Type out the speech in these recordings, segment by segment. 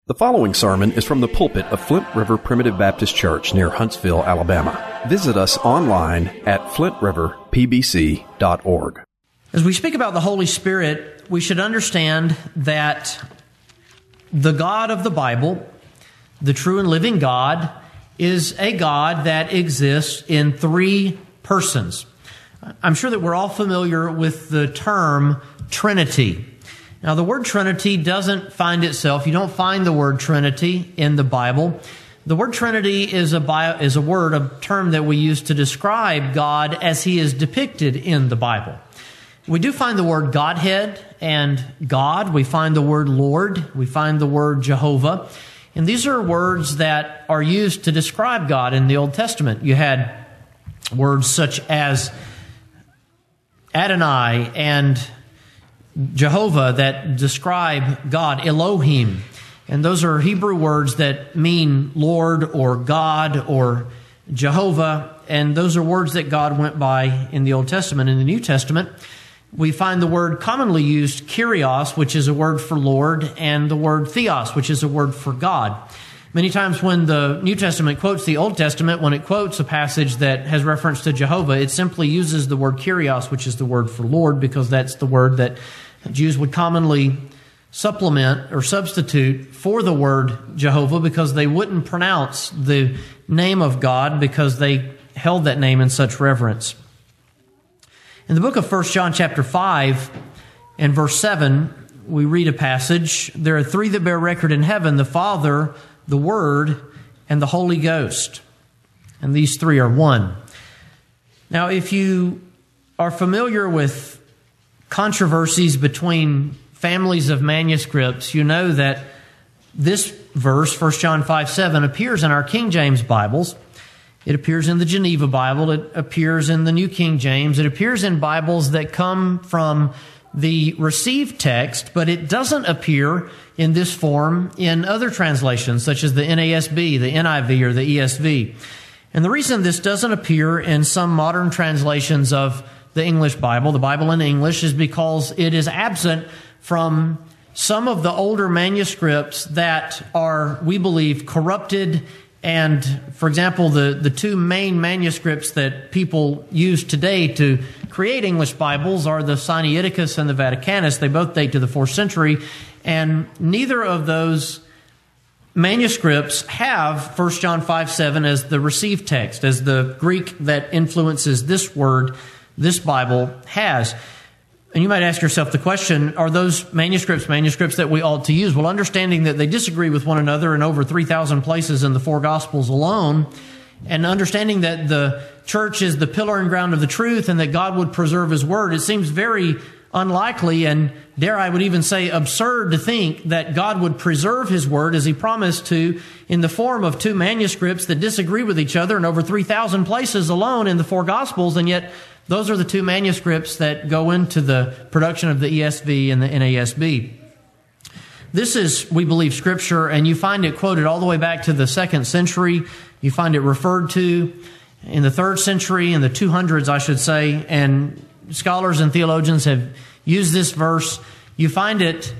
The following sermon is from the pulpit of Flint River Primitive Baptist Church near Huntsville, Alabama. Visit us online at flintriverpbc.org. As we speak about the Holy Spirit, we should understand that the God of the Bible, the true and living God, is a God that exists in three persons. I'm sure that we're all familiar with the term Trinity. Now, the word Trinity doesn't find itself. You don't find the word Trinity in the Bible. The word Trinity is a term that we use to describe God as He is depicted in the Bible. We do find the word Godhead and God. We find the word Lord. We find the word Jehovah. And these are words that are used to describe God in the Old Testament. You had words such as Adonai and Jehovah that describe God, Elohim. And those are Hebrew words that mean Lord or God or Jehovah. And those are words that God went by in the Old Testament. In the New Testament, we find the word commonly used, Kyrios, which is a word for Lord, and the word Theos, which is a word for God. Many times when the New Testament quotes the Old Testament, when it quotes a passage that has reference to Jehovah, it simply uses the word Kyrios, which is the word for Lord, because that's the word that Jews would commonly supplement or substitute for the word Jehovah, because they wouldn't pronounce the name of God because they held that name in such reverence. In the book of 1 John chapter 5 and verse 7, we read a passage. There are three that bear record in heaven, the Father, the Word, and the Holy Ghost. And these three are one. Now, if you are familiar with controversies between families of manuscripts, you know that this verse, 1 John 5:7, appears in our King James Bibles. It appears in the Geneva Bible. It appears in the New King James. It appears in Bibles that come from the received text, but it doesn't appear in this form in other translations, such as the NASB, the NIV, or the ESV. And the reason this doesn't appear in some modern translations of the English Bible, the Bible in English, is because it is absent from some of the older manuscripts that are, we believe, corrupted. And, for example, the two main manuscripts that people use today to create English Bibles are the Sinaiticus and the Vaticanus. They both date to the 4th century, and neither of those manuscripts have 1 John 5:7 as the received text, as the Greek that influences this word, this Bible has. And you might ask yourself the question, are those manuscripts that we ought to use? Well, understanding that they disagree with one another in over 3,000 places in the four Gospels alone, and understanding that the church is the pillar and ground of the truth and that God would preserve His Word, it seems very unlikely, and dare I would even say absurd, to think that God would preserve His Word as He promised to in the form of two manuscripts that disagree with each other in over 3,000 places alone in the four Gospels, and yet those are the two manuscripts that go into the production of the ESV and the NASB. This is, we believe, Scripture, and you find it quoted all the way back to the 2nd century. You find it referred to in the 3rd century, in the 200s, I should say, and scholars and theologians have used this verse. You find it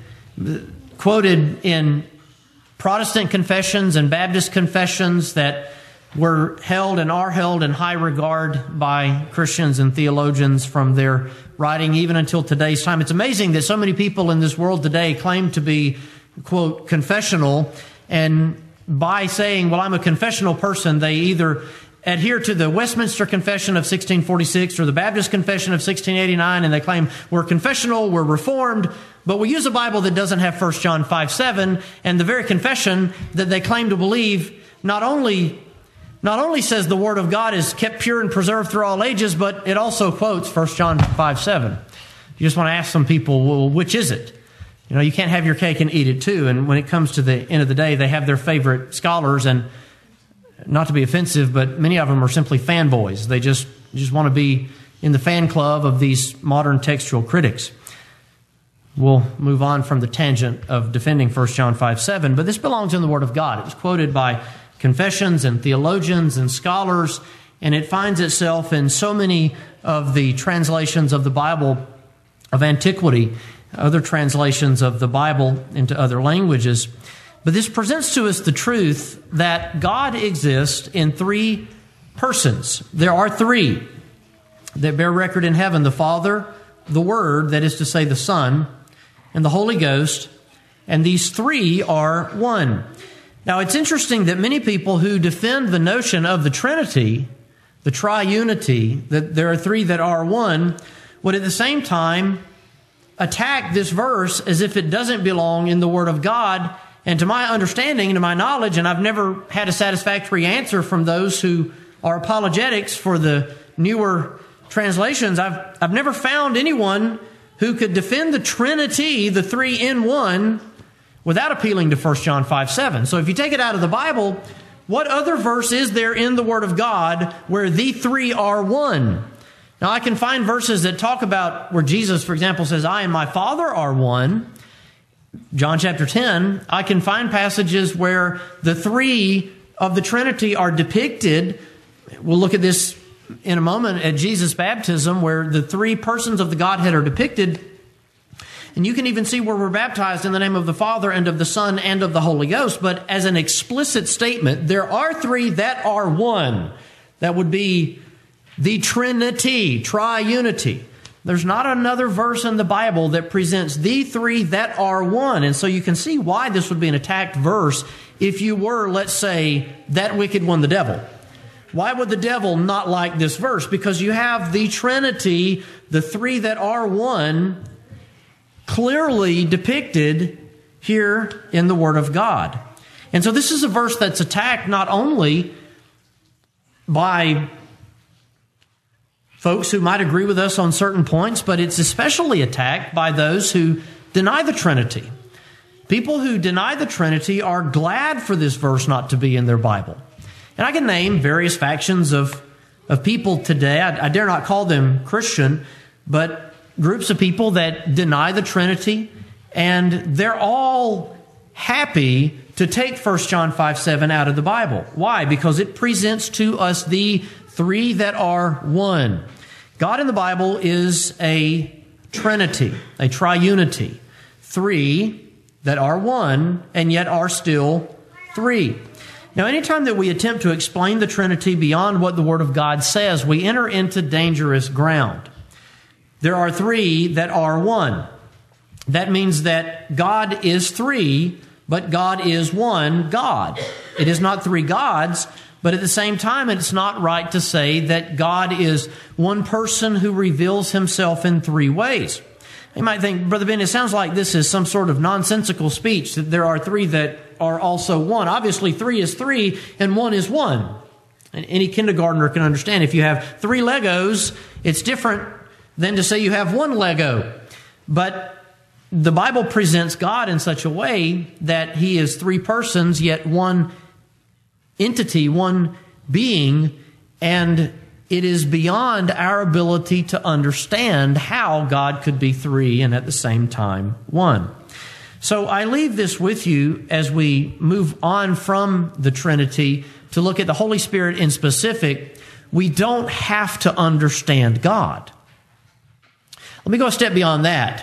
quoted in Protestant confessions and Baptist confessions that were held and are held in high regard by Christians and theologians from their writing even until today's time. It's amazing that so many people in this world today claim to be, quote, confessional, and by saying, well, I'm a confessional person, they either adhere to the Westminster Confession of 1646 or the Baptist Confession of 1689, and they claim we're confessional, we're Reformed, but we use a Bible that doesn't have 1 John 5:7, and the very confession that they claim to believe not only says the Word of God is kept pure and preserved through all ages, but it also quotes 1 John 5:7. You just want to ask some people, well, which is it? You know, you can't have your cake and eat it too. And when it comes to the end of the day, they have their favorite scholars, and not to be offensive, but many of them are simply fanboys. They just want to be in the fan club of these modern textual critics. We'll move on from the tangent of defending 1 John 5:7, but this belongs in the Word of God. It was quoted by confessions and theologians and scholars, and it finds itself in so many of the translations of the Bible of antiquity, other translations of the Bible into other languages. But this presents to us the truth that God exists in three persons. There are three that bear record in heaven: the Father, the Word, that is to say the Son, and the Holy Ghost. And these three are one. Now, it's interesting that many people who defend the notion of the Trinity, the triunity, that there are three that are one, would at the same time attack this verse as if it doesn't belong in the Word of God. And to my understanding and to my knowledge, and I've never had a satisfactory answer from those who are apologetics for the newer translations, I've never found anyone who could defend the Trinity, the three in one, without appealing to 1 John 5:7. So if you take it out of the Bible, what other verse is there in the Word of God where the three are one? Now, I can find verses that talk about where Jesus, for example, says, I and my Father are one. John chapter 10. I can find passages where the three of the Trinity are depicted. We'll look at this in a moment at Jesus' baptism, where the three persons of the Godhead are depicted. And you can even see where we're baptized in the name of the Father and of the Son and of the Holy Ghost. But as an explicit statement, there are three that are one. That would be the Trinity, triunity. There's not another verse in the Bible that presents the three that are one. And so you can see why this would be an attacked verse if you were, let's say, that wicked one, the devil. Why would the devil not like this verse? Because you have the Trinity, the three that are one, clearly depicted here in the Word of God. And so this is a verse that's attacked not only by folks who might agree with us on certain points, but it's especially attacked by those who deny the Trinity. People who deny the Trinity are glad for this verse not to be in their Bible. And I can name various factions of people today. I dare not call them Christian, but groups of people that deny the Trinity, and they're all happy to take 1 John 5:7 out of the Bible. Why? Because it presents to us the three that are one. God in the Bible is a Trinity, a triunity. Three that are one and yet are still three. Now, anytime that we attempt to explain the Trinity beyond what the Word of God says, we enter into dangerous ground. There are three that are one. That means that God is three, but God is one God. It is not three gods, but at the same time, it's not right to say that God is one person who reveals himself in three ways. You might think, Brother Ben, it sounds like this is some sort of nonsensical speech, that there are three that are also one. Obviously, three is three and one is one. And any kindergartner can understand if you have three Legos, it's different than to say you have one Lego. But the Bible presents God in such a way that he is three persons, yet one entity, one being, and it is beyond our ability to understand how God could be three and at the same time one. So I leave this with you as we move on from the Trinity to look at the Holy Spirit in specific. We don't have to understand God. Let me go a step beyond that.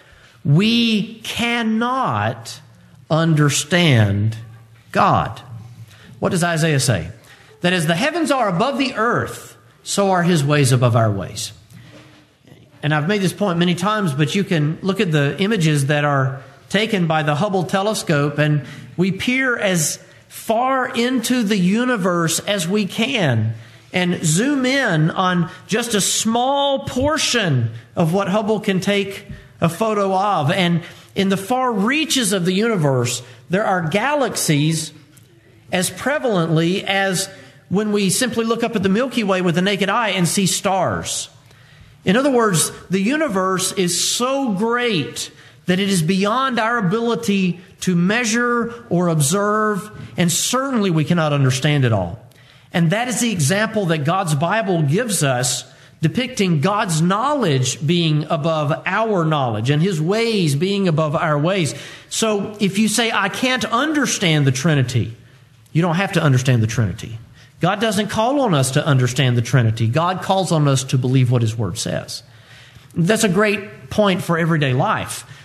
We cannot understand God. What does Isaiah say? That as the heavens are above the earth, so are his ways above our ways. And I've made this point many times, but you can look at the images that are taken by the Hubble telescope, and we peer as far into the universe as we can and zoom in on just a small portion of what Hubble can take a photo of. And in the far reaches of the universe, there are galaxies as prevalently as when we simply look up at the Milky Way with the naked eye and see stars. In other words, the universe is so great that it is beyond our ability to measure or observe, and certainly we cannot understand it all. And that is the example that God's Bible gives us, depicting God's knowledge being above our knowledge and his ways being above our ways. So if you say, I can't understand the Trinity, you don't have to understand the Trinity. God doesn't call on us to understand the Trinity. God calls on us to believe what his Word says. That's a great point for everyday life.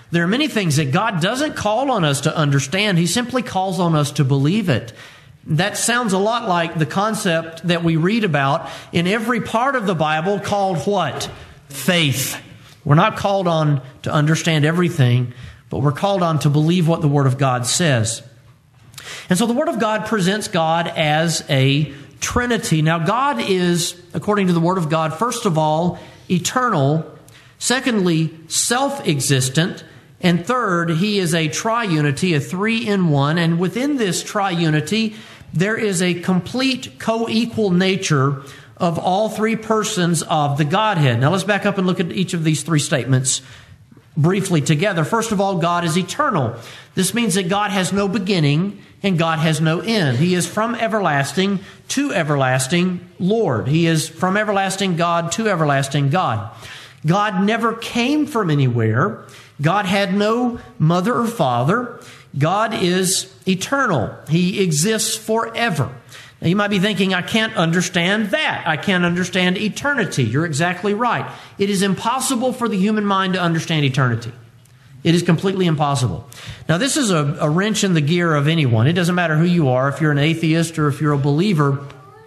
There are many things that God doesn't call on us to understand. He simply calls on us to believe it. That sounds a lot like the concept that we read about in every part of the Bible called what? Faith. We're not called on to understand everything, but we're called on to believe what the Word of God says. And so the Word of God presents God as a Trinity. Now, God is, according to the Word of God, first of all, eternal. Secondly, self-existent. And third, He is a triunity, a three-in-one. And within this triunity, there is a complete co-equal nature of all three persons of the Godhead. Now let's back up and look at each of these three statements briefly together. First of all, God is eternal. This means that God has no beginning and God has no end. He is from everlasting to everlasting Lord. He is from everlasting God to everlasting God. God never came from anywhere. God had no mother or father. God is eternal. He exists forever. Now you might be thinking, I can't understand that. I can't understand eternity. You're exactly right. It is impossible for the human mind to understand eternity. It is completely impossible. Now this is a wrench in the gear of anyone. It doesn't matter who you are, if you're an atheist or if you're a believer.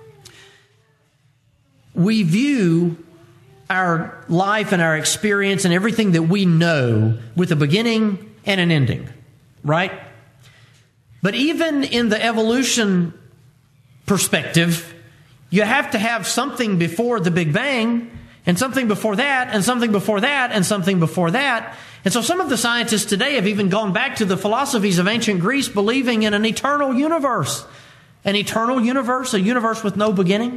We view our life and our experience and everything that we know with a beginning and an ending. Right? But even in the evolution perspective, you have to have something before the Big Bang, and something before that, and something before that, and something before that. And so some of the scientists today have even gone back to the philosophies of ancient Greece, believing in an eternal universe. An eternal universe, a universe with no beginning.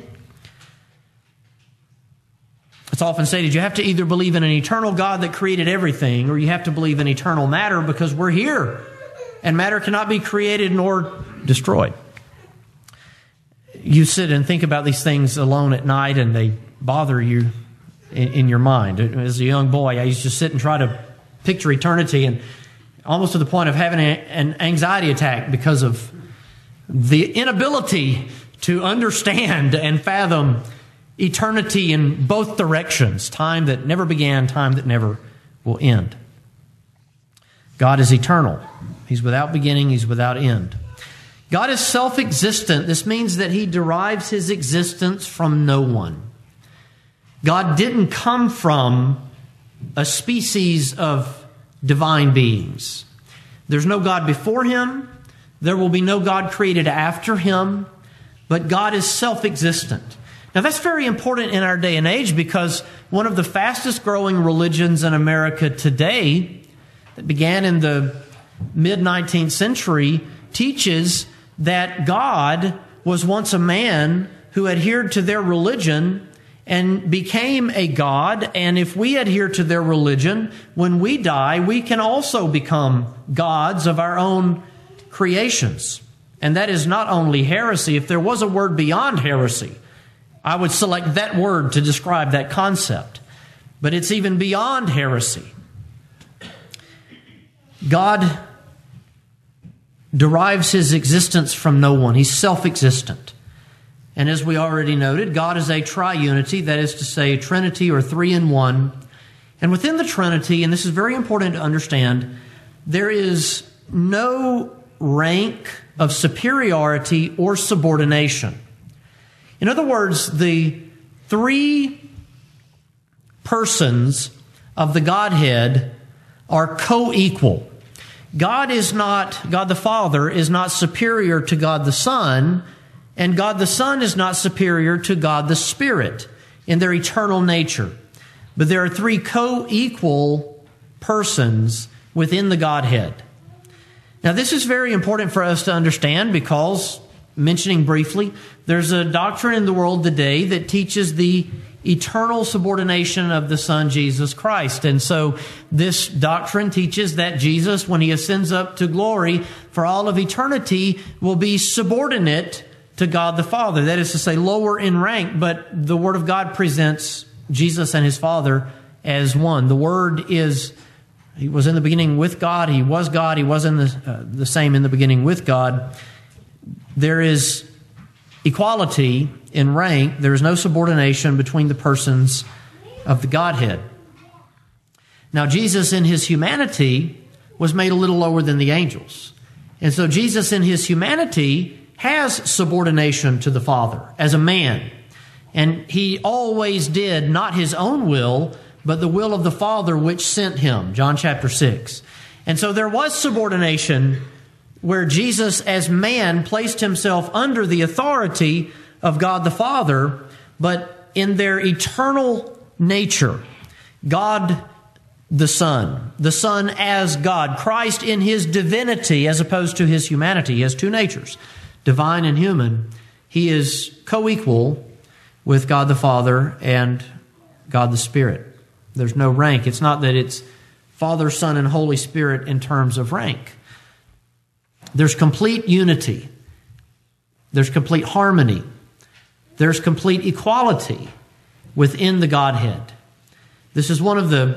It's often stated you have to either believe in an eternal God that created everything, or you have to believe in eternal matter because we're here. And matter cannot be created nor destroyed. You sit and think about these things alone at night and they bother you in your mind. As a young boy, I used to sit and try to picture eternity, and almost to the point of having an anxiety attack because of the inability to understand and fathom eternity in both directions. Time that never began, time that never will end. God is eternal. He's without beginning. He's without end. God is self-existent. This means that He derives His existence from no one. God didn't come from a species of divine beings. There's no God before Him. There will be no God created after Him. But God is self-existent. Now that's very important in our day and age, because one of the fastest growing religions in America today, that began in the mid-19th century, teaches that God was once a man who adhered to their religion and became a God. And if we adhere to their religion, when we die, we can also become gods of our own creations. And that is not only heresy. If there was a word beyond heresy, I would select that word to describe that concept. But it's even beyond heresy. God derives His existence from no one. He's self-existent. And as we already noted, God is a triunity, that is to say, Trinity or three-in-one. And within the Trinity, and this is very important to understand, there is no rank of superiority or subordination. In other words, the three persons of the Godhead are co-equal. God the Father is not superior to God the Son, and God the Son is not superior to God the Spirit in their eternal nature. But there are three co-equal persons within the Godhead. Now this is very important for us to understand because, mentioning briefly, there's a doctrine in the world today that teaches the eternal subordination of the Son, Jesus Christ. And so this doctrine teaches that Jesus, when He ascends up to glory for all of eternity, will be subordinate to God the Father. That is to say, lower in rank, but the Word of God presents Jesus and His Father as one. The Word He was in the beginning with God. He was God. He was in the same in the beginning with God. There is equality in rank. There is no subordination between the persons of the Godhead. Now, Jesus in his humanity was made a little lower than the angels. And so Jesus in his humanity has subordination to the Father as a man. And he always did not his own will, but the will of the Father which sent him, John chapter 6. And so there was subordination where Jesus as man placed himself under the authority of God the Father, but in their eternal nature, God the Son as God, Christ in his divinity as opposed to his humanity. He has two natures, divine and human. He is co-equal with God the Father and God the Spirit. There's no rank. It's not that it's Father, Son, and Holy Spirit in terms of rank. There's complete unity. There's complete harmony. There's complete equality within the Godhead. This is one of the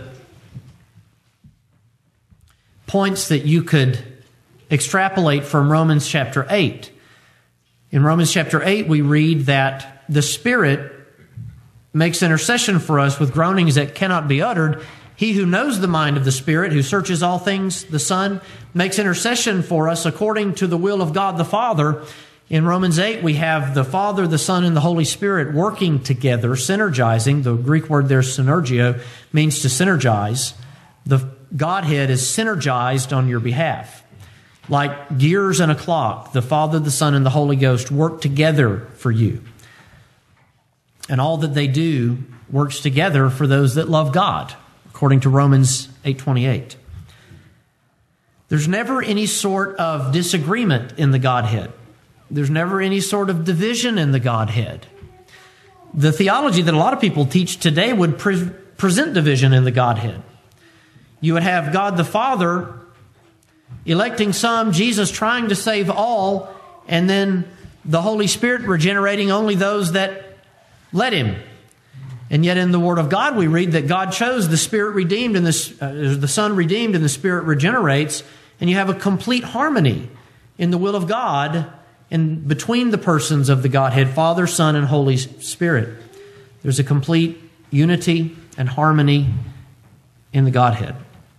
points that you could extrapolate from Romans chapter 8. In Romans chapter 8, we read that the Spirit makes intercession for us with groanings that cannot be uttered. He who knows the mind of the Spirit, who searches all things, the Son, makes intercession for us according to the will of God the Father. In Romans 8, we have the Father, the Son, and the Holy Spirit working together, synergizing. The Greek word there, synergio, means to synergize. The Godhead is synergized on your behalf. Like gears in a clock, the Father, the Son, and the Holy Ghost work together for you. And all that they do works together for those that love God, according to Romans 8:28. There's never any sort of disagreement in the Godhead. There's never any sort of division in the Godhead. The theology that a lot of people teach today would present division in the Godhead. You would have God the Father electing some, Jesus trying to save all, and then the Holy Spirit regenerating only those that let him. And yet in the Word of God we read that God chose the Spirit redeemed and the Son redeemed and the Spirit regenerates, and you have a complete harmony in the will of God and between the persons of the Godhead, Father, Son, and Holy Spirit. There's a complete unity and harmony in the Godhead.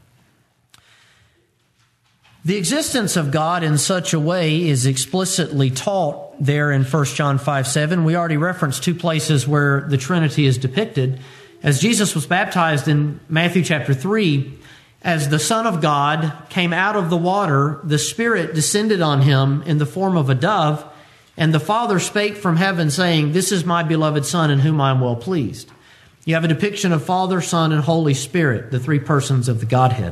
The existence of God in such a way is explicitly taught there in 1 John 5:7. We already referenced two places where the Trinity is depicted. As Jesus was baptized in Matthew chapter 3, as the Son of God came out of the water, the Spirit descended on him in the form of a dove, and the Father spake from heaven, saying, "This is my beloved Son, in whom I am well pleased." You have a depiction of Father, Son, and Holy Spirit, the three persons of the Godhead.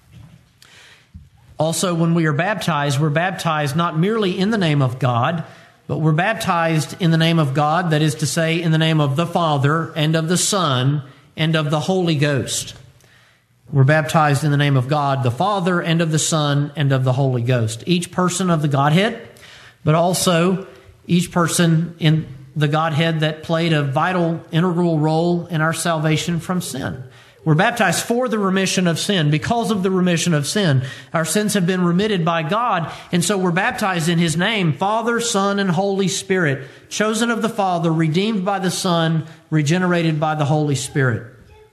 Also, when we are baptized, we're baptized not merely in the name of God, but we're baptized in the name of God, that is to say, in the name of the Father, and of the Son, and of the Holy Ghost. We're baptized in the name of God, the Father, and of the Son, and of the Holy Ghost. Each person of the Godhead, but also each person in the Godhead that played a vital, integral role in our salvation from sin. We're baptized for the remission of sin. Because of the remission of sin, our sins have been remitted by God, and so we're baptized in His name, Father, Son, and Holy Spirit, chosen of the Father, redeemed by the Son, regenerated by the Holy Spirit.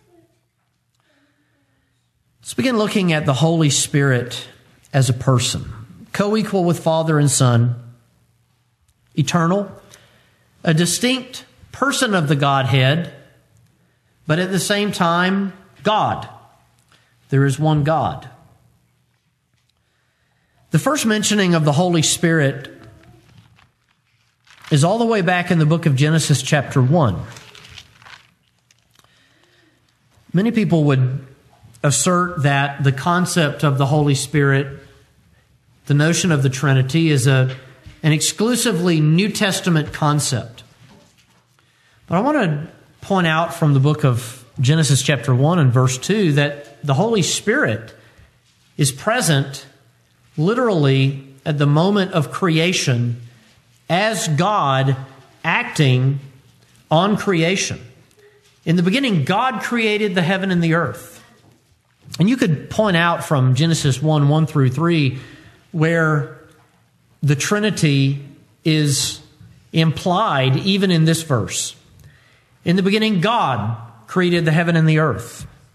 Let's begin looking at the Holy Spirit as a person, co-equal with Father and Son, eternal, a distinct person of the Godhead, but at the same time, God. There is one God. The first mentioning of the Holy Spirit is all the way back in the book of Genesis chapter 1. Many people would assert that the concept of the Holy Spirit, the notion of the Trinity, is an exclusively New Testament concept. But I want to point out from the book of Genesis chapter 1 and verse 2 that the Holy Spirit is present literally at the moment of creation as God acting on creation. In the beginning, God created the heaven and the earth. And you could point out from Genesis 1 through 3, where the Trinity is implied even in this verse. In the beginning, God created the heaven and the earth.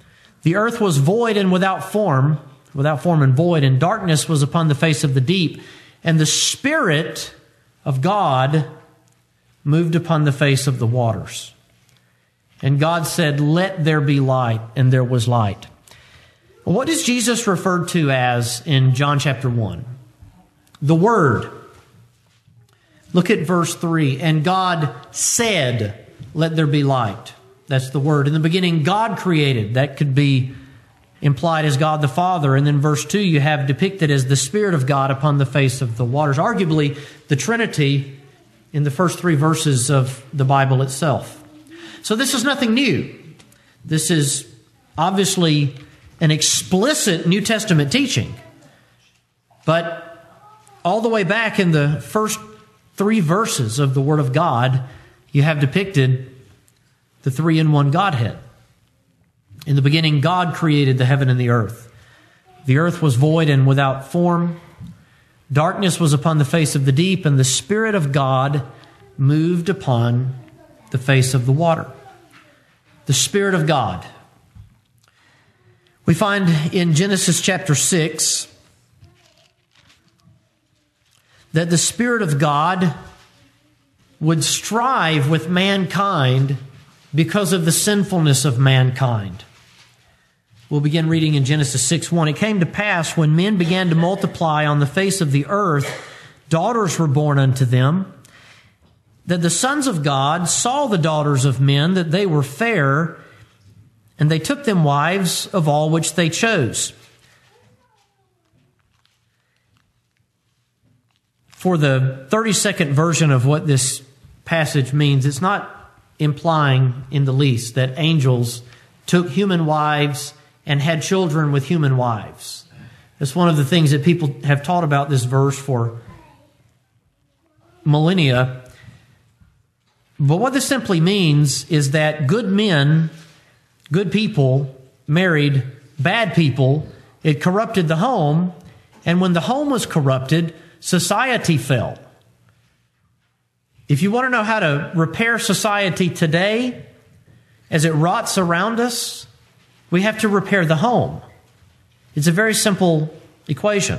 The earth was void and without form and void, and darkness was upon the face of the deep. And the Spirit of God moved upon the face of the waters. And God said, "Let there be light," and there was light. What is Jesus referred to as in John chapter 1? The Word. Look at verse 3. And God said, "Let there be light." That's the Word. In the beginning, God created. That could be implied as God the Father. And then verse 2, you have depicted as the Spirit of God upon the face of the waters. Arguably, the Trinity in the first 3 verses of the Bible itself. So this is nothing new. This is obviously an explicit New Testament teaching. But all the way back in the first 3 verses of the Word of God, you have depicted the 3-in-1 Godhead. In the beginning, God created the heaven and the earth. The earth was void and without form. Darkness was upon the face of the deep, and the Spirit of God moved upon the face of the water. The Spirit of God. We find in Genesis chapter 6 that the Spirit of God would strive with mankind because of the sinfulness of mankind. We'll begin reading in Genesis 6:1. It came to pass when men began to multiply on the face of the earth, daughters were born unto them, that the sons of God saw the daughters of men, that they were fair, and they took them wives of all which they chose. For the 32nd version of what this passage means, it's not implying in the least that angels took human wives and had children with human wives. That's one of the things that people have taught about this verse for millennia. But what this simply means is that good men, good people, married bad people. It corrupted the home, and when the home was corrupted, society fell. If you want to know how to repair society today, as it rots around us, we have to repair the home. It's a very simple equation.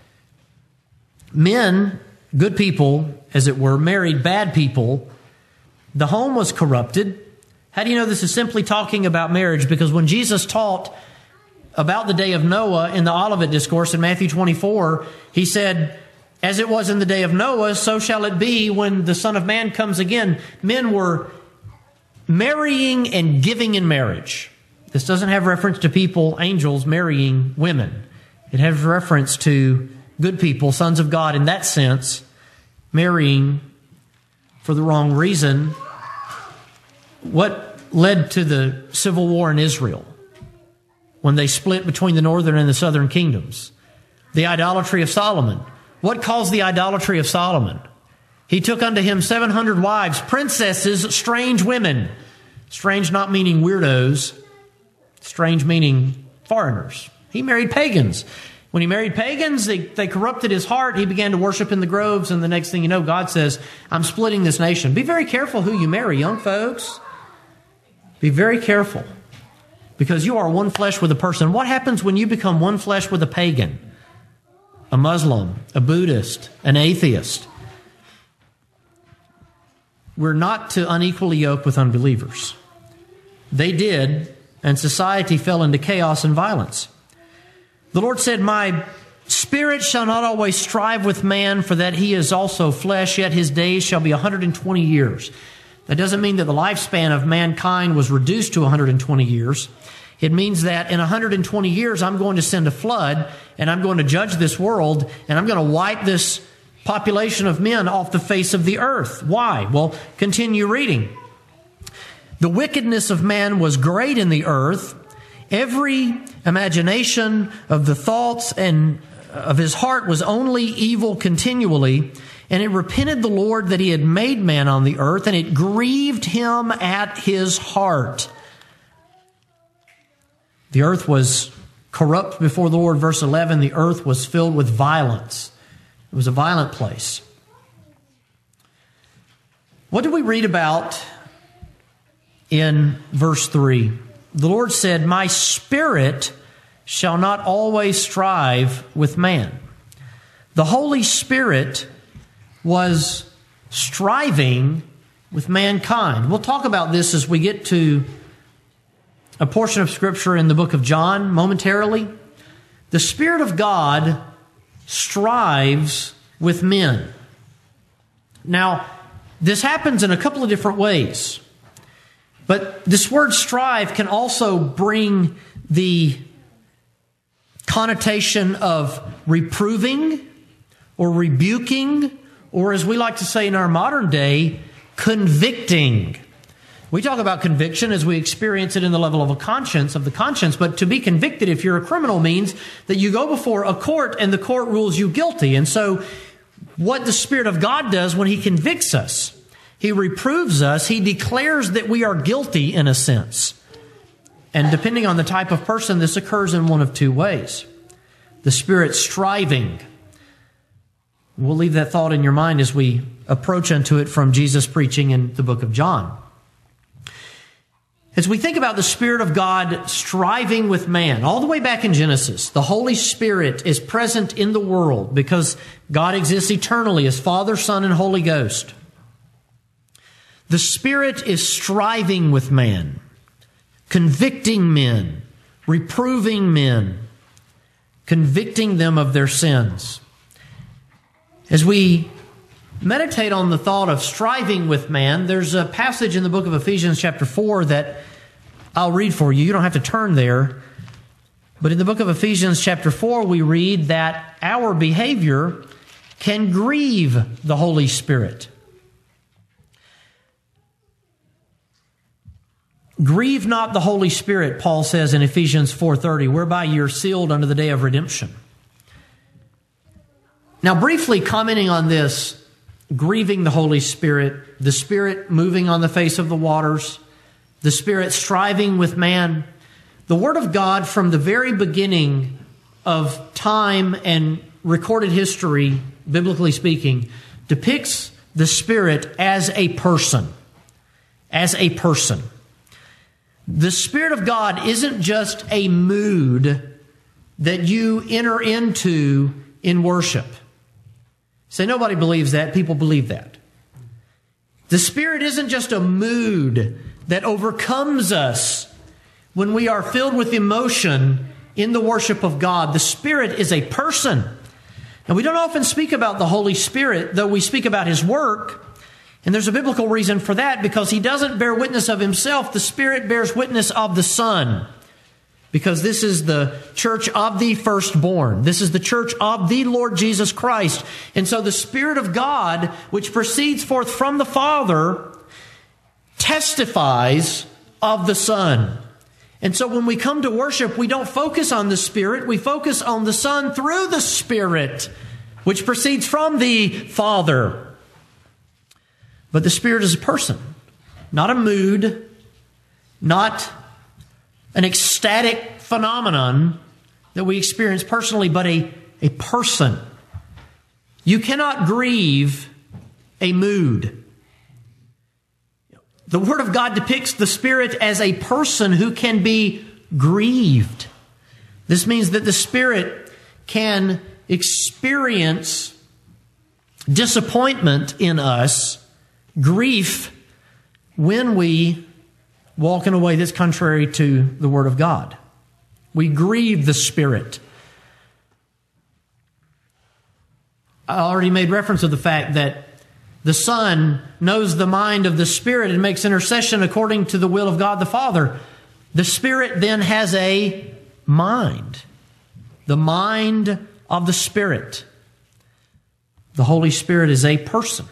Men, good people, as it were, married bad people. The home was corrupted. How do you know this is simply talking about marriage? Because when Jesus taught about the day of Noah in the Olivet Discourse in Matthew 24, he said, "As it was in the day of Noah, so shall it be when the Son of Man comes again." Men were marrying and giving in marriage. This doesn't have reference to people, angels, marrying women. It has reference to good people, sons of God, in that sense, marrying for the wrong reason. What led to the civil war in Israel when they split between the northern and the southern kingdoms? The idolatry of Solomon. What caused the idolatry of Solomon? He took unto him 700 wives, princesses, strange women. Strange not meaning weirdos. Strange meaning foreigners. He married pagans. When he married pagans, they corrupted his heart. He began to worship in the groves, and the next thing you know, God says, "I'm splitting this nation." Be very careful who you marry, young folks. Be very careful, because you are one flesh with a person. What happens when you become one flesh with a pagan, a Muslim, a Buddhist, an atheist? We're not to unequally yoke with unbelievers. They did, and society fell into chaos and violence. The Lord said, "My spirit shall not always strive with man, for that he is also flesh, yet his days shall be 120 years. That doesn't mean that the lifespan of mankind was reduced to 120 years. It means that in 120 years, I'm going to send a flood, and I'm going to judge this world, and I'm going to wipe this population of men off the face of the earth. Why? Well, continue reading. The wickedness of man was great in the earth. Every imagination of the thoughts and of his heart was only evil continually. And it repented the Lord that he had made man on the earth, and it grieved him at his heart." The earth was corrupt before the Lord. Verse 11, the earth was filled with violence. It was a violent place. What do we read about in verse 3? the Lord said, "My spirit shall not always strive with man." The Holy Spirit was striving with mankind. We'll talk about this as we get to a portion of Scripture in the book of John momentarily. The Spirit of God strives with men. Now, this happens in a couple of different ways. But this word strive can also bring the connotation of reproving or rebuking, or as we like to say in our modern day, convicting. We talk about conviction as we experience it in the level of the conscience, but to be convicted if you're a criminal means that you go before a court and the court rules you guilty. And so what the Spirit of God does when He convicts us, He reproves us, He declares that we are guilty in a sense. And depending on the type of person, this occurs in one of two ways. The Spirit striving. We'll leave that thought in your mind as we approach unto it from Jesus' preaching in the book of John. As we think about the Spirit of God striving with man, all the way back in Genesis, the Holy Spirit is present in the world because God exists eternally as Father, Son, and Holy Ghost. The Spirit is striving with man, convicting men, reproving men, convicting them of their sins. As we meditate on the thought of striving with man, there's a passage in the book of Ephesians chapter 4 that I'll read for you. You don't have to turn there. But in the book of Ephesians chapter 4, we read that our behavior can grieve the Holy Spirit. Grieve not the Holy Spirit, Paul says in Ephesians 4:30, whereby you're sealed unto the day of redemption. Now, briefly commenting on this, grieving the Holy Spirit, the Spirit moving on the face of the waters, the Spirit striving with man, the Word of God from the very beginning of time and recorded history, biblically speaking, depicts the Spirit as a person. As a person. The Spirit of God isn't just a mood that you enter into in worship. Say, nobody believes that. People believe that. The Spirit isn't just a mood that overcomes us when we are filled with emotion in the worship of God. The Spirit is a person. And we don't often speak about the Holy Spirit, though we speak about His work. And there's a biblical reason for that, because He doesn't bear witness of Himself. The Spirit bears witness of the Son. Because this is the church of the firstborn. This is the church of the Lord Jesus Christ. And so the Spirit of God, which proceeds forth from the Father, testifies of the Son. And so when we come to worship, we don't focus on the Spirit. We focus on the Son through the Spirit, which proceeds from the Father. But the Spirit is a person, not a mood, not an ecstatic phenomenon that we experience personally, but a person. You cannot grieve a mood. The Word of God depicts the Spirit as a person who can be grieved. This means that the Spirit can experience disappointment in us, grief, when we walk in a way that's contrary to the Word of God. We grieve the Spirit. I already made reference to the fact that the Son knows the mind of the Spirit and makes intercession according to the will of God the Father. The Spirit then has a mind. The mind of the Spirit. The Holy Spirit is a person.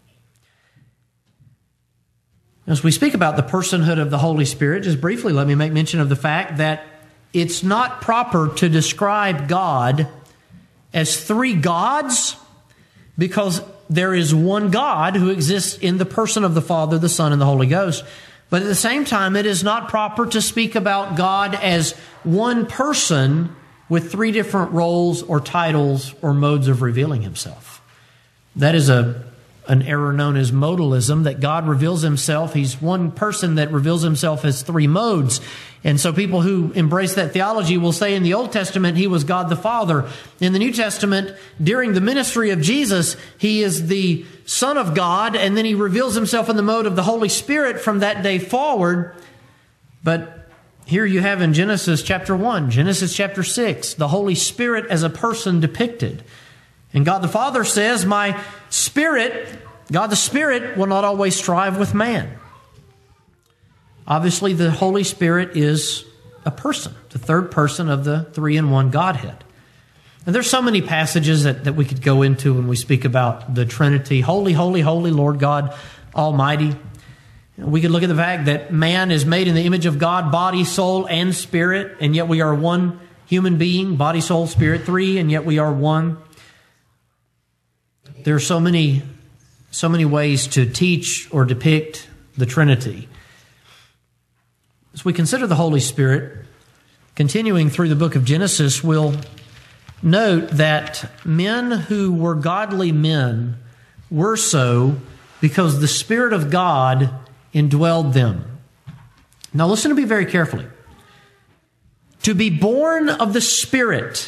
As we speak about the personhood of the Holy Spirit, just briefly let me make mention of the fact that it's not proper to describe God as three gods, because there is one God who exists in the person of the Father, the Son, and the Holy Ghost. But at the same time, it is not proper to speak about God as one person with three different roles or titles or modes of revealing Himself. That is a an error known as modalism, that God reveals himself. He's one person that reveals himself as three modes. And so people who embrace that theology will say in the Old Testament, he was God the Father. In the New Testament, during the ministry of Jesus, he is the Son of God, and then he reveals himself in the mode of the Holy Spirit from that day forward. But here you have in Genesis chapter 1, Genesis chapter 6, the Holy Spirit as a person depicted. And God the Father says, my Spirit, God the Spirit, will not always strive with man. Obviously, the Holy Spirit is a person, the third person of the three-in-one Godhead. And there's so many passages that we could go into when we speak about the Trinity. Holy, holy, holy, Lord God Almighty. We could look at the fact that man is made in the image of God, body, soul, and spirit, and yet we are one human being, body, soul, spirit, three, and yet we are one. There are so many ways to teach or depict the Trinity. As we consider the Holy Spirit, continuing through the book of Genesis, we'll note that men who were godly men were so because the Spirit of God indwelled them. Now listen to me very carefully. To be born of the Spirit,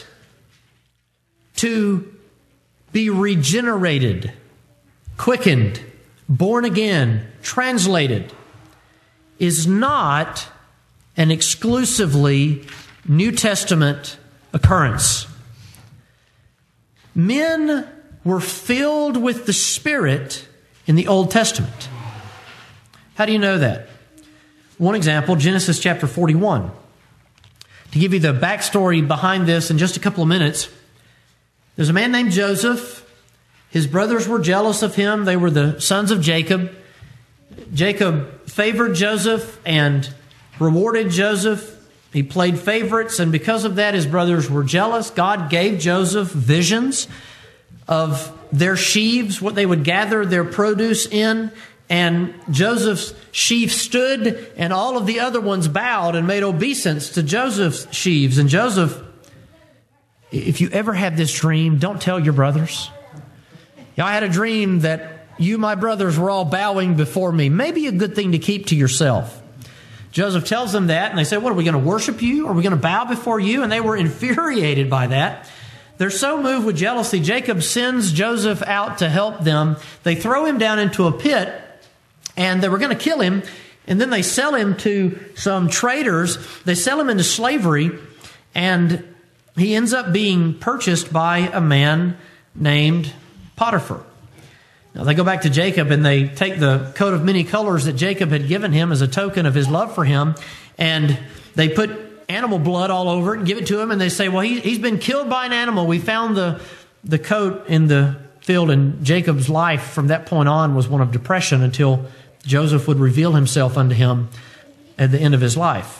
to be regenerated, quickened, born again, translated, is not an exclusively New Testament occurrence. Men were filled with the Spirit in the Old Testament. How do you know that? One example, Genesis chapter 41. To give you the backstory behind this in just a couple of minutes, there's a man named Joseph. His brothers were jealous of him. They were the sons of Jacob. Jacob favored Joseph and rewarded Joseph. He played favorites, and because of that, his brothers were jealous. God gave Joseph visions of their sheaves, what they would gather their produce in, and Joseph's sheaf stood, and all of the other ones bowed and made obeisance to Joseph's sheaves. And Joseph, if you ever have this dream, don't tell your brothers. I had a dream that you, my brothers, were all bowing before me. Maybe a good thing to keep to yourself. Joseph tells them that, and they say, what, are we going to worship you? Are we going to bow before you? And they were infuriated by that. They're so moved with jealousy, Jacob sends Joseph out to help them. They throw him down into a pit, and they were going to kill him. And then they sell him to some traders. They sell him into slavery, and he ends up being purchased by a man named Potiphar. Now they go back to Jacob and they take the coat of many colors that Jacob had given him as a token of his love for him, and they put animal blood all over it and give it to him, and they say, well, he's been killed by an animal. We found the coat in the field, and Jacob's life from that point on was one of depression until Joseph would reveal himself unto him at the end of his life.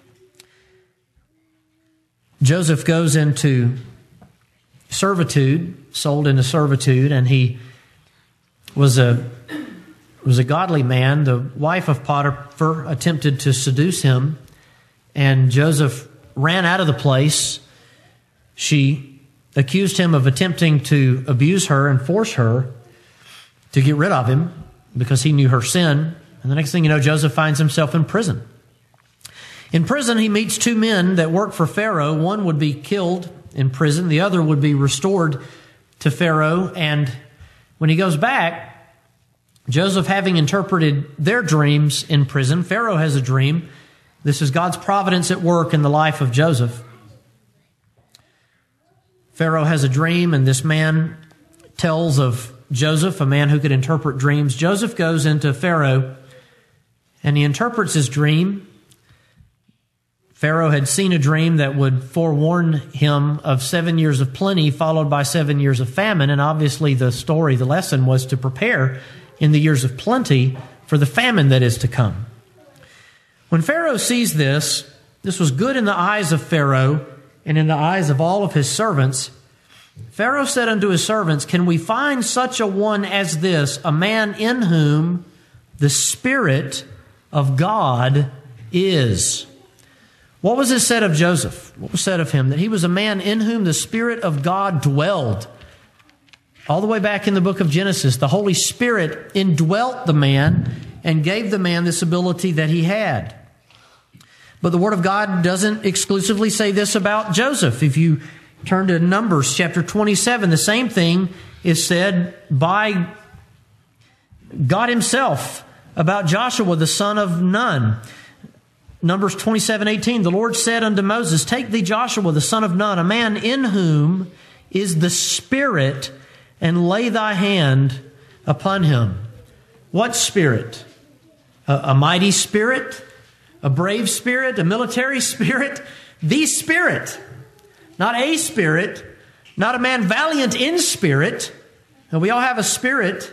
Joseph goes into servitude, sold into servitude, and he was a godly man. The wife of Potiphar attempted to seduce him, and Joseph ran out of the place. She accused him of attempting to abuse her and force her to get rid of him because he knew her sin. And the next thing you know, Joseph finds himself in prison. In prison, he meets two men that work for Pharaoh. One would be killed in prison. The other would be restored to Pharaoh. And when he goes back, Joseph having interpreted their dreams in prison, Pharaoh has a dream. This is God's providence at work in the life of Joseph. Pharaoh has a dream, and this man tells of Joseph, a man who could interpret dreams. Joseph goes into Pharaoh, and he interprets his dream. Pharaoh had seen a dream that would forewarn him of 7 years of plenty followed by 7 years of famine. And obviously the lesson was to prepare in the years of plenty for the famine that is to come. When Pharaoh sees this was good in the eyes of Pharaoh and in the eyes of all of his servants. Pharaoh said unto his servants, can we find such a one as this, a man in whom the Spirit of God is? What was it said of Joseph? What was said of him? That he was a man in whom the Spirit of God dwelled. All the way back in the book of Genesis, the Holy Spirit indwelt the man and gave the man this ability that he had. But the Word of God doesn't exclusively say this about Joseph. If you turn to Numbers chapter 27, the same thing is said by God Himself about Joshua, the son of Nun. Numbers 27:18, the Lord said unto Moses, take thee Joshua, the son of Nun, a man in whom is the Spirit, and lay thy hand upon him. What spirit? A mighty spirit? A brave spirit? A military spirit? The Spirit. Not a spirit. Not a man valiant in spirit. And we all have a spirit.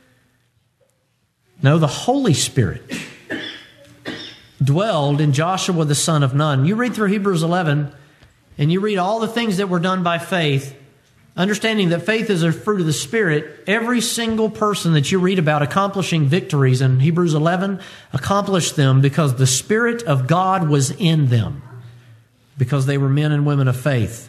No, the Holy Spirit dwelled in Joshua the son of Nun. You read through Hebrews 11, and you read all the things that were done by faith, understanding that faith is a fruit of the Spirit. Every single person that you read about accomplishing victories in Hebrews 11 accomplished them because the Spirit of God was in them, because they were men and women of faith.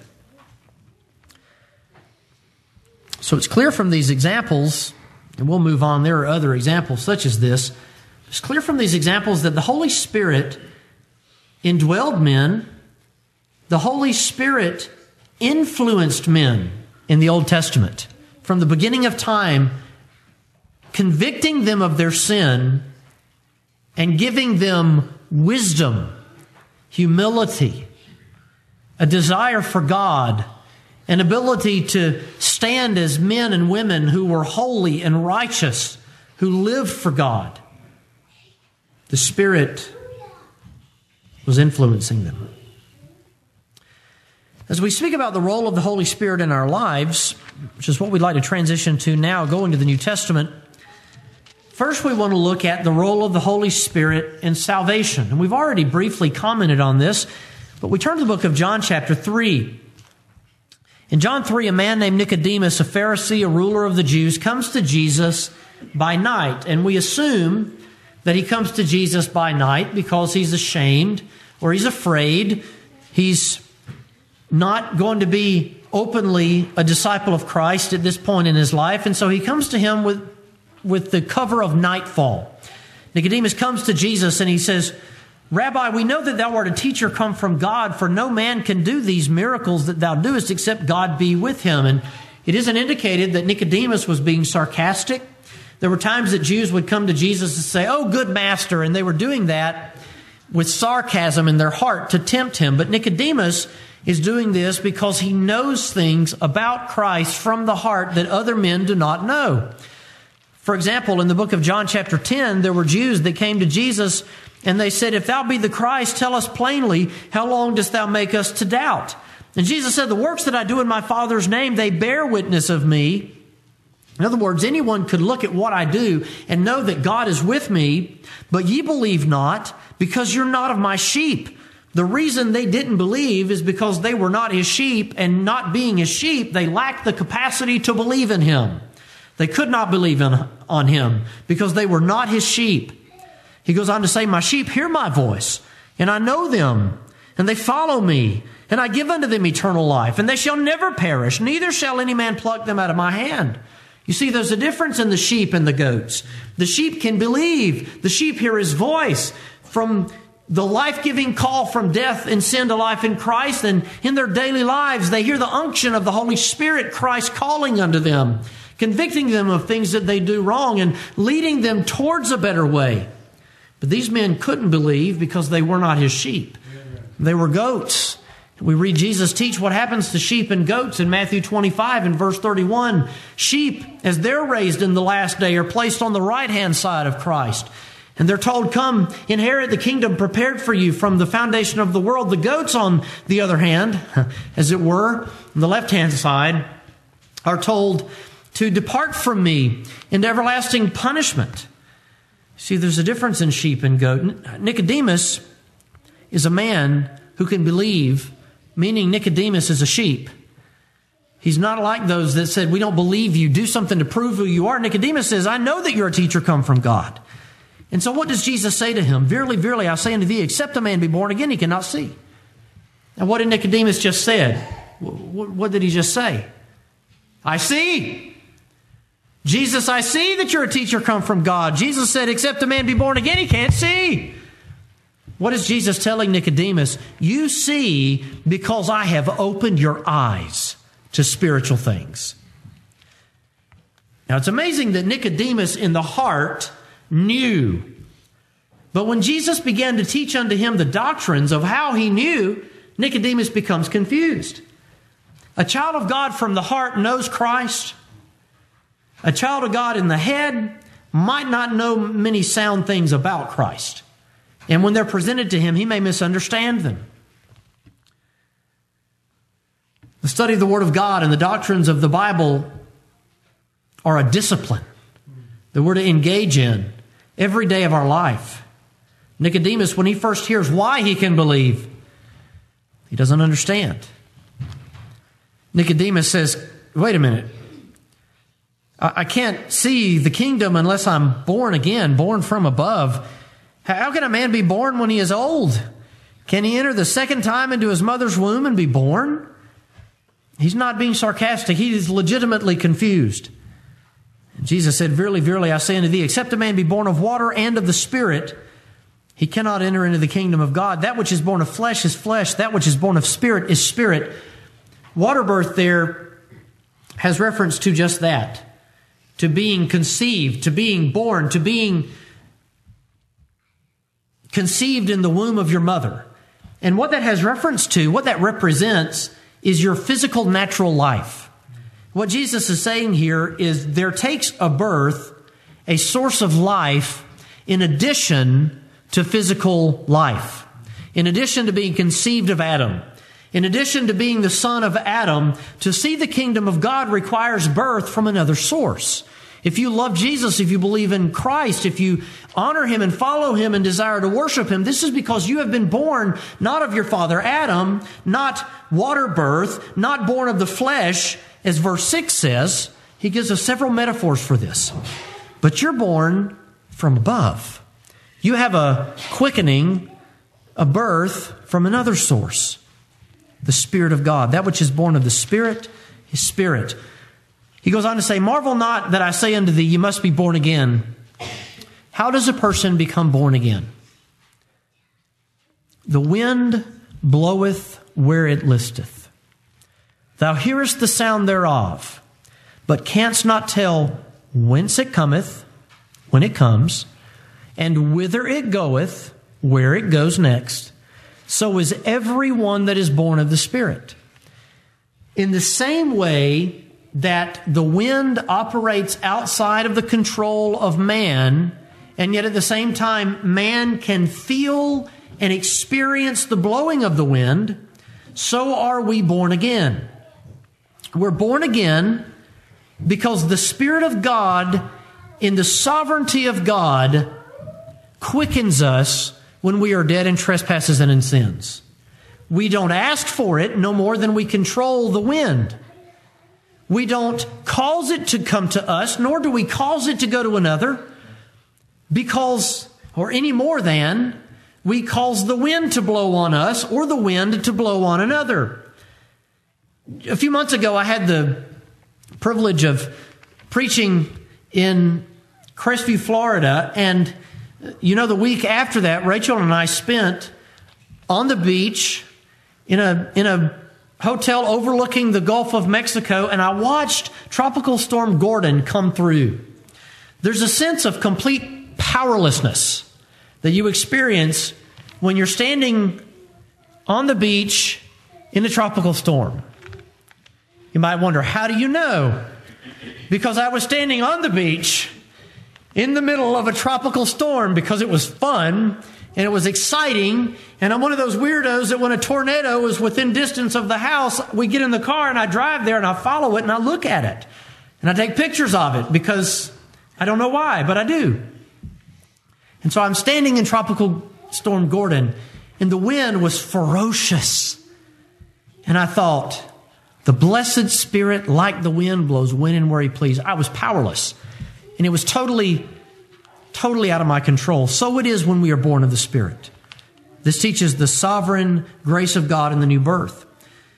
So it's clear from these examples, and we'll move on, there are other examples such as this. It's clear from these examples that the Holy Spirit indwelled men. The Holy Spirit influenced men in the Old Testament from the beginning of time, convicting them of their sin and giving them wisdom, humility, a desire for God, an ability to stand as men and women who were holy and righteous, who lived for God. The Spirit was influencing them. As we speak about the role of the Holy Spirit in our lives, which is what we'd like to transition to now, going to the New Testament, first we want to look at the role of the Holy Spirit in salvation. And we've already briefly commented on this, but we turn to the book of John chapter 3. In John 3, a man named Nicodemus, a Pharisee, a ruler of the Jews, comes to Jesus by night. And we assume that he comes to Jesus by night because he's ashamed or he's afraid. He's not going to be openly a disciple of Christ at this point in his life. And so he comes to him with the cover of nightfall. Nicodemus comes to Jesus and he says, Rabbi, we know that thou art a teacher come from God, for no man can do these miracles that thou doest except God be with him. And it isn't indicated that Nicodemus was being sarcastic. There were times that Jews would come to Jesus and say, oh, good master, and they were doing that with sarcasm in their heart to tempt him. But Nicodemus is doing this because he knows things about Christ from the heart that other men do not know. For example, in the book of John chapter 10, there were Jews that came to Jesus and they said, if thou be the Christ, tell us plainly, how long dost thou make us to doubt? And Jesus said, the works that I do in my Father's name, they bear witness of me. In other words, anyone could look at what I do and know that God is with me, but ye believe not, because you're not of my sheep. The reason they didn't believe is because they were not his sheep, and not being his sheep, they lacked the capacity to believe in him. They could not believe on him because they were not his sheep. He goes on to say, my sheep hear my voice, and I know them, and they follow me, and I give unto them eternal life, and they shall never perish, neither shall any man pluck them out of my hand. You see, there's a difference in the sheep and the goats. The sheep can believe. The sheep hear his voice from the life-giving call from death and sin to life in Christ, and in their daily lives, they hear the unction of the Holy Spirit, Christ calling unto them, convicting them of things that they do wrong and leading them towards a better way. But these men couldn't believe because they were not his sheep. They were goats. We read Jesus teach what happens to sheep and goats in Matthew 25 and verse 31. Sheep, as they're raised in the last day, are placed on the right-hand side of Christ. And they're told, come, inherit the kingdom prepared for you from the foundation of the world. The goats, on the other hand, as it were, on the left-hand side, are told to depart from me into everlasting punishment. See, there's a difference in sheep and goat. Nicodemus is a man who can believe, meaning Nicodemus is a sheep. He's not like those that said, we don't believe you, do something to prove who you are. Nicodemus says, I know that you're a teacher come from God. And so what does Jesus say to him? Verily, verily, I say unto thee, except a man be born again, he cannot see. Now, what did Nicodemus just said? What did he just say? I see. Jesus, I see that you're a teacher come from God. Jesus said, except a man be born again, he can't see. What is Jesus telling Nicodemus? You see because I have opened your eyes to spiritual things. Now, it's amazing that Nicodemus in the heart knew. But when Jesus began to teach unto him the doctrines of how he knew, Nicodemus becomes confused. A child of God from the heart knows Christ. A child of God in the head might not know many sound things about Christ. And when they're presented to him, he may misunderstand them. The study of the Word of God and the doctrines of the Bible are a discipline that we're to engage in every day of our life. Nicodemus, when he first hears why he can believe, he doesn't understand. Nicodemus says, wait a minute. I can't see the kingdom unless I'm born again, born from above. How can a man be born when he is old? Can he enter the second time into his mother's womb and be born? He's not being sarcastic. He is legitimately confused. And Jesus said, verily, verily, I say unto thee, except a man be born of water and of the Spirit, he cannot enter into the kingdom of God. That which is born of flesh is flesh. That which is born of spirit is spirit. Water birth there has reference to just that. To being conceived, to being born, to being conceived in the womb of your mother. And what that has reference to, what that represents, is your physical natural life. What Jesus is saying here is there takes a birth, a source of life, in addition to physical life. In addition to being conceived of Adam. In addition to being the son of Adam, to see the kingdom of God requires birth from another source. If you love Jesus, if you believe in Christ, if you honor Him and follow Him and desire to worship Him, this is because you have been born not of your father Adam, not water birth, not born of the flesh, as verse 6 says. He gives us several metaphors for this. But you're born from above. You have a quickening, a birth from another source, the Spirit of God. That which is born of the Spirit is spirit. He goes on to say, marvel not that I say unto thee, you must be born again. How does a person become born again? The wind bloweth where it listeth. Thou hearest the sound thereof, but canst not tell whence it cometh, when it comes, and whither it goeth, where it goes next. So is every one that is born of the Spirit. In the same way that the wind operates outside of the control of man, and yet at the same time, man can feel and experience the blowing of the wind, so are we born again. We're born again because the Spirit of God, in the sovereignty of God, quickens us when we are dead in trespasses and in sins. We don't ask for it no more than we control the wind. We don't cause it to come to us, nor do we cause it to go to another, because, or any more than, we cause the wind to blow on us or the wind to blow on another. A few months ago, I had the privilege of preaching in Crestview, Florida, and the week after that, Rachel and I spent on the beach in a hotel overlooking the Gulf of Mexico, and I watched Tropical Storm Gordon come through. There's a sense of complete powerlessness that you experience when you're standing on the beach in a tropical storm. You might wonder, how do you know? Because I was standing on the beach in the middle of a tropical storm because it was fun and it was exciting. And I'm one of those weirdos that when a tornado is within distance of the house, we get in the car and I drive there and I follow it and I look at it. And I take pictures of it because I don't know why, but I do. And so I'm standing in Tropical Storm Gordon and the wind was ferocious. And I thought, the blessed Spirit, like the wind, blows when and where He please. I was powerless. And it was totally out of my control. So it is when we are born of the Spirit. This teaches the sovereign grace of God in the new birth.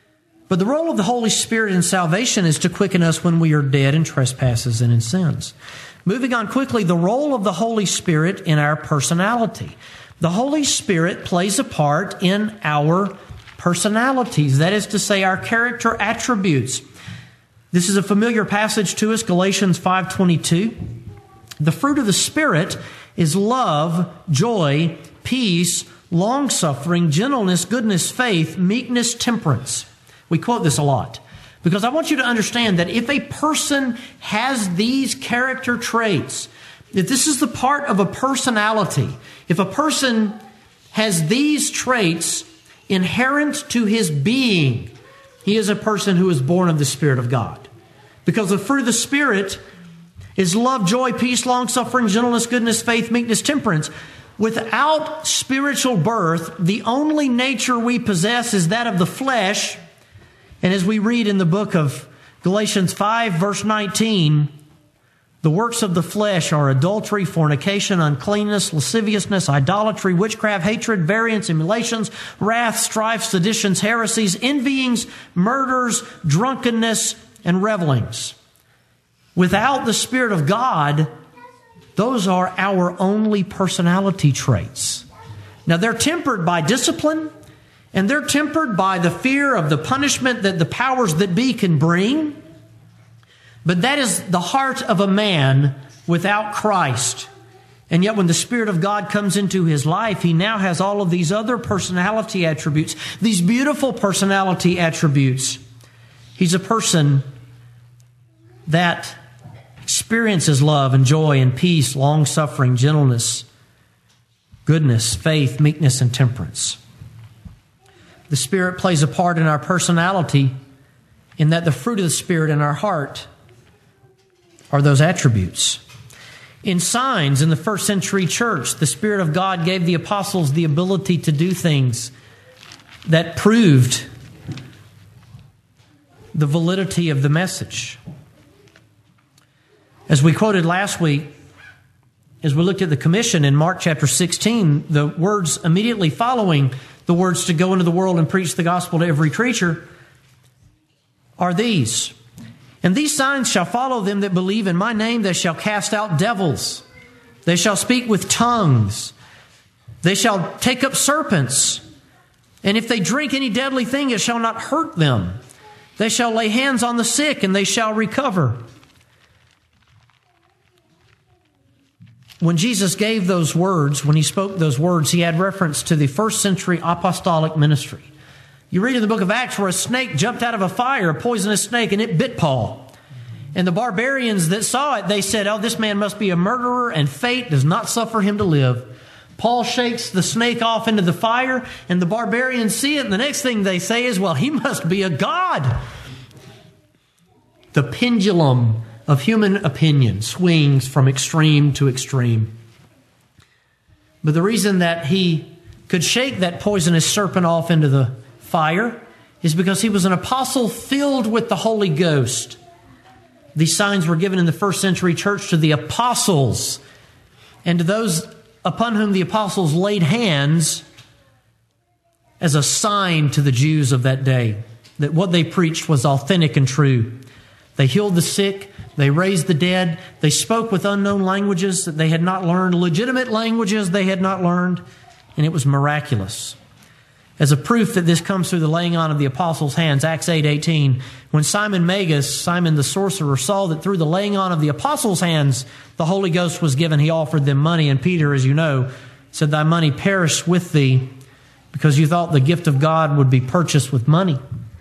But the role of the Holy Spirit in salvation is to quicken us when we are dead in trespasses and in sins. Moving on quickly, the role of the Holy Spirit in our personality. The Holy Spirit plays a part in our personalities, that is to say, our character attributes. This is a familiar passage to us, Galatians 5:22. The fruit of the Spirit is love, joy, peace, long-suffering, gentleness, goodness, faith, meekness, temperance. We quote this a lot because I want you to understand that if a person has these character traits, if this is the part of a personality, if a person has these traits inherent to his being, he is a person who is born of the Spirit of God. Because the fruit of the Spirit is love, joy, peace, long-suffering, gentleness, goodness, faith, meekness, temperance. Without spiritual birth, the only nature we possess is that of the flesh. And as we read in the book of Galatians 5, verse 19, the works of the flesh are adultery, fornication, uncleanness, lasciviousness, idolatry, witchcraft, hatred, variance, emulations, wrath, strife, seditions, heresies, envyings, murders, drunkenness, and revelings. Without the Spirit of God, those are our only personality traits. Now, they're tempered by discipline, and they're tempered by the fear of the punishment that the powers that be can bring. But that is the heart of a man without Christ. And yet when the Spirit of God comes into his life, he now has all of these other personality attributes, these beautiful personality attributes. He's a person that experiences love and joy and peace, long-suffering, gentleness, goodness, faith, meekness, and temperance. The Spirit plays a part in our personality in that the fruit of the Spirit in our heart are those attributes. In signs in the first century church, the Spirit of God gave the apostles the ability to do things that proved the validity of the message. As we quoted last week, as we looked at the commission in Mark chapter 16, the words immediately following the words to go into the world and preach the gospel to every creature are these. And these signs shall follow them that believe in my name. They shall cast out devils. They shall speak with tongues. They shall take up serpents. And if they drink any deadly thing, it shall not hurt them. They shall lay hands on the sick, and they shall recover. When Jesus gave those words, when he spoke those words, he had reference to the first century apostolic ministry. You read in the book of Acts where a snake jumped out of a fire, a poisonous snake, and it bit Paul. And the barbarians that saw it, they said, oh, this man must be a murderer, and fate does not suffer him to live. Paul shakes the snake off into the fire, and the barbarians see it, and the next thing they say is, well, he must be a god. The pendulum of human opinion swings from extreme to extreme. But the reason that he could shake that poisonous serpent off into the fire is because he was an apostle filled with the Holy Ghost. These signs were given in the first century church to the apostles and to those upon whom the apostles laid hands as a sign to the Jews of that day that what they preached was authentic and true. They healed the sick. They raised the dead. They spoke with unknown languages that they had not learned, legitimate languages they had not learned, and it was miraculous. As a proof that this comes through the laying on of the apostles' hands, Acts 8:18, when Simon Magus, Simon the sorcerer, saw that through the laying on of the apostles' hands the Holy Ghost was given, he offered them money. And Peter, as you know, said, thy money perish with thee, because you thought the gift of God would be purchased with money.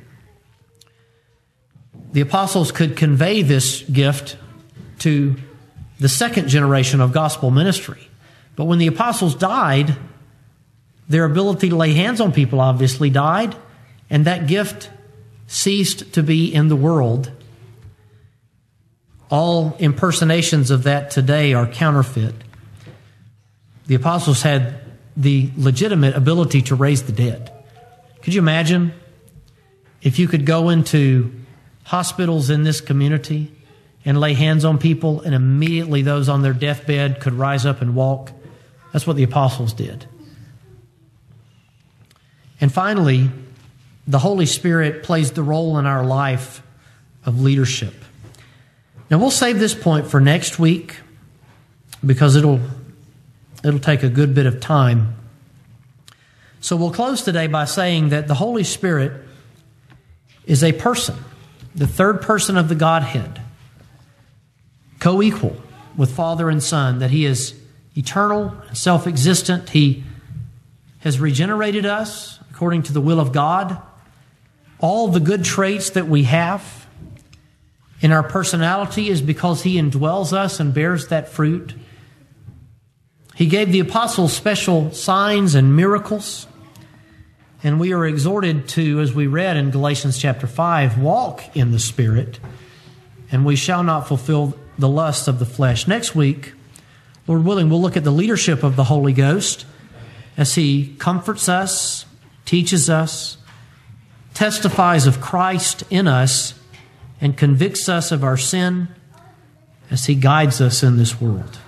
The apostles could convey this gift to the second generation of gospel ministry. But when the apostles died, their ability to lay hands on people obviously died, and that gift ceased to be in the world. All impersonations of that today are counterfeit. The apostles had the legitimate ability to raise the dead. Could you imagine if you could go into hospitals in this community and lay hands on people and immediately those on their deathbed could rise up and walk? That's what the apostles did. And finally, the Holy Spirit plays the role in our life of leadership. Now, we'll save this point for next week because it'll take a good bit of time. So we'll close today by saying that the Holy Spirit is a person, the third person of the Godhead, co-equal with Father and Son, that He is eternal and self-existent. He has regenerated us according to the will of God. All the good traits that we have in our personality is because He indwells us and bears that fruit. He gave the apostles special signs and miracles. And we are exhorted to, as we read in Galatians chapter 5, walk in the Spirit, and we shall not fulfill the lusts of the flesh. Next week, Lord willing, we'll look at the leadership of the Holy Ghost as He comforts us, teaches us, testifies of Christ in us, and convicts us of our sin as He guides us in this world.